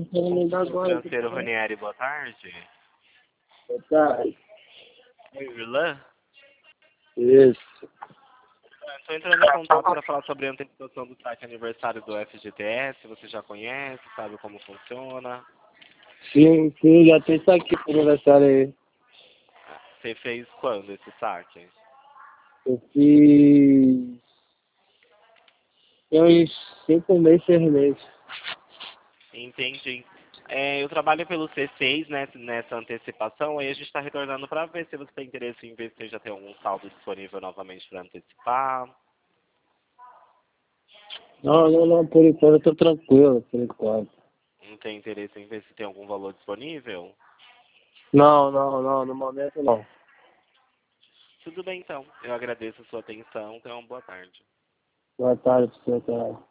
querendo me dar agora. Financeiro Ranieri, boa tarde. Boa tarde. Oi, Irlan. Isso. Estou entrando em contato para falar sobre a antecipação do site aniversário do FGTS. Você já conhece, sabe como funciona? Sim, sim, já tem isso aqui pro aniversário aí. Você fez quando esse saque? Eu fiz... Tem uns 5 meses, 6 meses. Entendi. Eu trabalho pelo C6, né, nessa antecipação, aí a gente está retornando para ver se você tem interesse em ver se já tem algum saldo disponível novamente para antecipar. Não, não, não, por enquanto eu tô tranquilo, por enquanto. Não tem interesse em ver se tem algum valor disponível? Não, não, não, no momento não. Tudo bem, então. Eu agradeço a sua atenção. Tenha uma boa tarde. Boa tarde, senhor.